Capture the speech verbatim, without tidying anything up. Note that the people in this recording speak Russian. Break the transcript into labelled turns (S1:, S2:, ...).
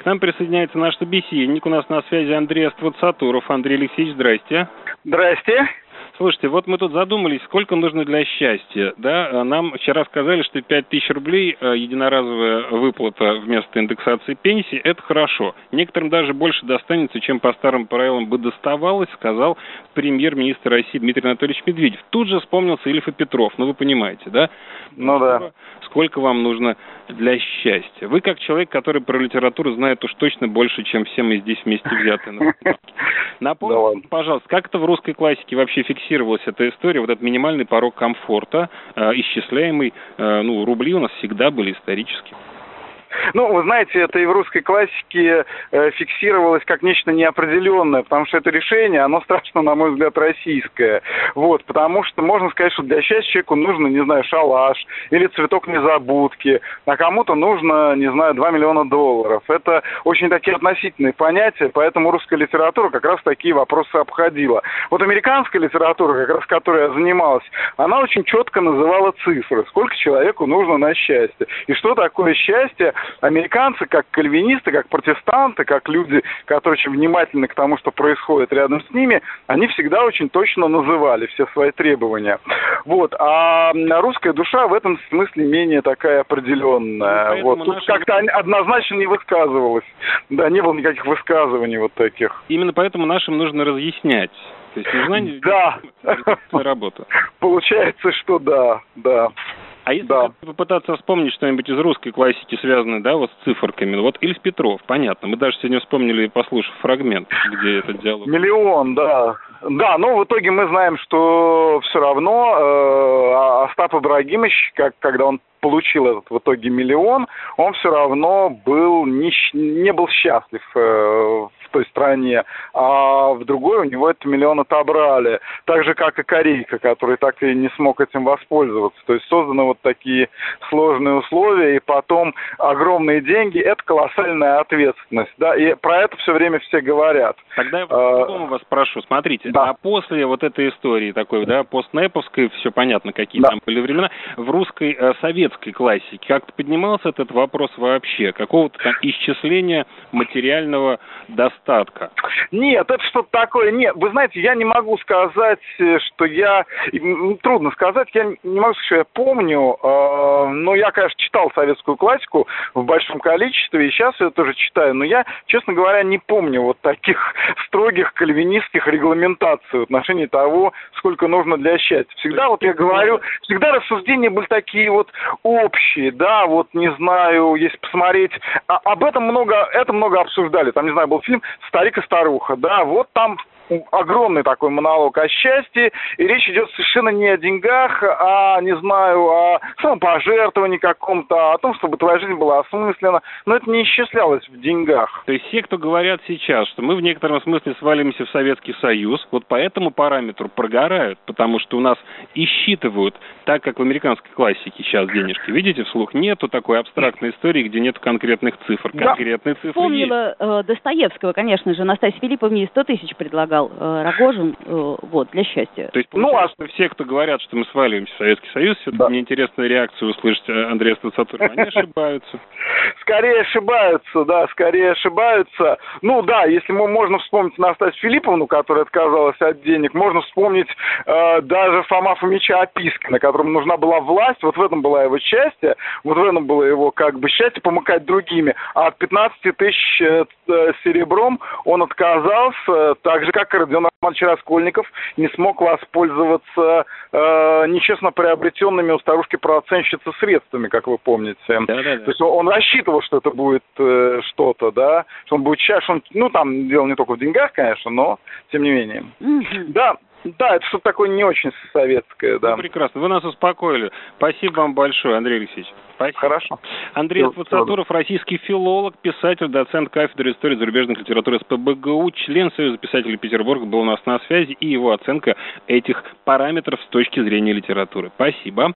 S1: нам присоединяется наш собеседник. У нас на связи Андрей Аствацатуров. Андрей Алексеевич, здрасте.
S2: Здрасте.
S1: Слушайте, вот мы тут задумались, сколько нужно для счастья, да? Нам вчера сказали, что пять тысяч рублей единоразовая выплата вместо индексации пенсии – это хорошо. Некоторым даже больше достанется, чем по старым правилам бы доставалось, сказал премьер-министр России Дмитрий Анатольевич Медведев. Тут же вспомнился Ильф и Петров, ну вы понимаете, да?
S2: Ну да.
S1: Сколько вам нужно для счастья? Вы, как человек, который про литературу знает уж точно больше, чем все мы здесь вместе взятые. Напомните, пожалуйста, как это в русской классике вообще фиксировалась эта история, вот этот минимальный порог комфорта, э, исчисляемый, э, ну, рубли у нас всегда были исторически.
S2: Ну, вы знаете, это и в русской классике э, фиксировалось как нечто неопределенное, потому что это решение, оно страшно, на мой взгляд, российское. Вот, потому что можно сказать, что для счастья человеку нужно, не знаю, шалаш или цветок незабудки, а кому-то нужно, не знаю, два миллиона долларов. Это очень такие относительные понятия, поэтому русская литература как раз такие вопросы обходила. Вот американская литература, как раз которой я занималась, она очень четко называла цифры, сколько человеку нужно на счастье. И что такое счастье? Американцы, как кальвинисты, как протестанты, как люди, которые очень внимательны к тому, что происходит рядом с ними, они всегда очень точно называли все свои требования. Вот. А русская душа в этом смысле менее такая определенная. Ну, вот. Тут наши... как-то однозначно не высказывалось. Да, не было никаких высказываний вот таких.
S1: Именно поэтому нашим нужно разъяснять. То есть нужна
S2: да.
S1: работа.
S2: Получается, что да, да.
S1: А если
S2: да.
S1: попытаться вспомнить что-нибудь из русской классики, связанное, да, вот с циферками, вот Ильф Петров, понятно, мы даже сегодня вспомнили, послушав фрагмент, где этот диалог.
S2: Миллион, да. Да, но в итоге мы знаем, что все равно э, Остап Ибрагимович, как, когда он получил этот в итоге миллион, он все равно был не, не был счастлив э, в той стране, а в другой у него этот миллион отобрали. Так же, как и Корейка, который так и не смог этим воспользоваться. То есть созданы вот такие сложные условия, и потом огромные деньги – это колоссальная ответственность. Да? И про это все время все говорят.
S1: Тогда я по-другому вас спрошу. Смотрите, да. А после вот этой истории такой, да, постнеповской, все понятно, какие да. там были времена, в русской э, советской классике как-то поднимался этот вопрос вообще? Какого-то там исчисления материального достатка?
S2: Нет, это что-то такое. Нет, вы знаете, я не могу сказать, что я... Трудно сказать, я не могу сказать, что я помню, э, но я, конечно, читал советскую классику в большом количестве, и сейчас я тоже читаю, но я, честно говоря, не помню вот таких строгих кальвинистских регламентаций в отношении того, сколько нужно для счастья. Всегда, вот я говорю, всегда рассуждения были такие вот общие, да, вот, не знаю, если посмотреть, а, об этом много, это много обсуждали, там, не знаю, был фильм «Старик и старуха», да, вот там огромный такой монолог о счастье, и речь идет совершенно не о деньгах, а, не знаю, о самопожертвовании каком-то, а о том, чтобы твоя жизнь была осмыслена, но это не исчислялось в деньгах.
S1: То есть все, кто говорят сейчас, что мы в некотором смысле свалимся в Советский Союз, вот по этому параметру прогорают, потому что у нас и считывают, так как в американской классике сейчас денежки, видите, вслух нету такой абстрактной истории, где нет конкретных цифр, конкретные да. цифры
S3: Вспомнила
S1: есть.
S3: Э, Достоевского, конечно же, Настасье Филипповне сто тысяч предлагал Рогожин, вот, для счастья.
S1: То есть, ну, а все, кто говорят, что мы сваливаемся в Советский Союз, все-таки да. мне интересная реакция услышать Андрея Аствацатурова. Они ошибаются.
S2: Скорее ошибаются, да, скорее ошибаются. Ну, да, если мы можно вспомнить Настасью Филипповну, которая отказалась от денег, можно вспомнить э, даже Фома Фомича Опискина, которому нужна была власть, вот в этом было его счастье, вот в этом было его, как бы, счастье помыкать другими. А от пятнадцати тысяч э, серебром он отказался, так же, как Родион Романович Раскольников не смог воспользоваться э, нечестно приобретенными у старушки-процентщицы средствами, как вы помните.
S1: Да-да-да.
S2: То есть он рассчитывал, что это будет э, что-то, да, что он будет счастлив. Ну, там дело не только в деньгах, конечно, но тем не менее. Mm-hmm. Да. Да, это что-то такое не очень советское, да.
S1: Ну, прекрасно. Вы нас успокоили. Спасибо вам большое, Андрей Алексеевич. Спасибо.
S2: Хорошо.
S1: Андрей Аствацатуров, российский филолог, писатель, доцент кафедры истории зарубежных литератур СПбГУ, член Союза писателей Петербурга, был у нас на связи, и его оценка этих параметров с точки зрения литературы. Спасибо.